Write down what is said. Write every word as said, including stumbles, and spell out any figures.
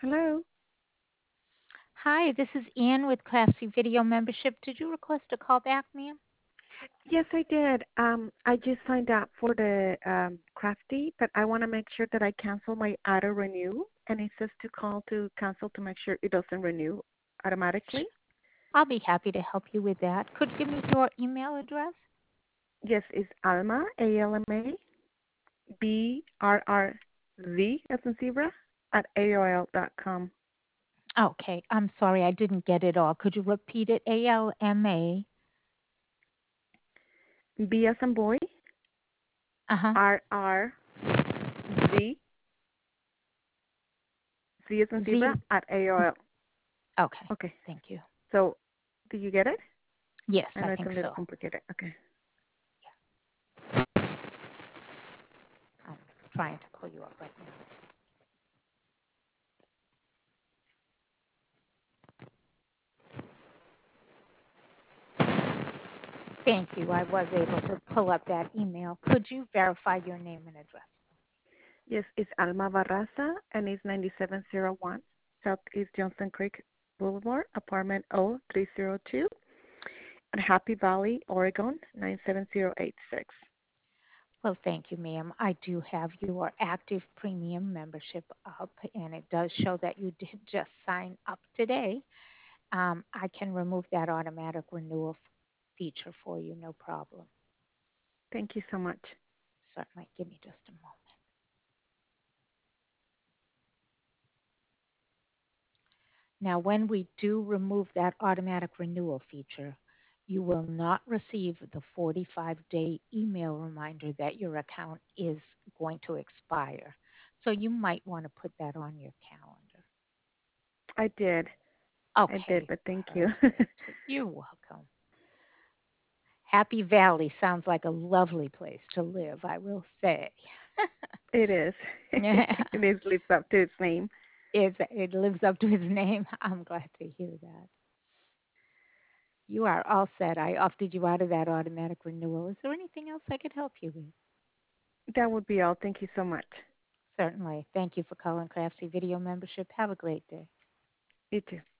Hello. Hi, this is Ann with Classy Video Membership. Did you request a call back, ma'am? Yes, I did. Um, I just signed up for the um, Crafty, but I want to make sure that I cancel my auto renew, and it says to call to cancel to make sure it doesn't renew automatically. I'll be happy to help you with that. Could you give me your email address? Yes, it's Alma A L M A B R R Z as in zebra at A O L dot com. Okay, I'm sorry, I didn't get it all. Could you repeat it? A L M A. B as in boy Uh huh. R R Z Z as in zebra Z. at A O L. Okay, Okay. thank you. So, do you get it? Yes, I I know it's a think little so. complicated. Okay. I'm trying to pull you up right now. Thank you. I was able to pull up that email. Could you verify your name and address? Yes, it's Alma Barraza, and it's ninety-seven oh one Southeast Johnson Creek Boulevard, apartment O three oh two, at Happy Valley, Oregon, nine seven zero eight six. Well, thank you, ma'am. I do have your active premium membership up, and it does show that you did just sign up today. Um, I can remove that automatic renewal f- feature for you, no problem. Thank you so much. Certainly. Give me just a moment. Now, when we do remove that automatic renewal feature, you will not receive the forty-five day email reminder that your account is going to expire. So you might want to put that on your calendar. I did. I did, Okay, but thank you. perfect. You're welcome. Happy Valley sounds like a lovely place to live, I will say. It is. It is lives up to its name. It's, it lives up to its name. I'm glad to hear that. You are all set. I opted you out of that automatic renewal. Is there anything else I could help you with? That would be all. Thank you so much. Certainly. Thank you for calling Craftsy Video Membership. Have a great day. You too.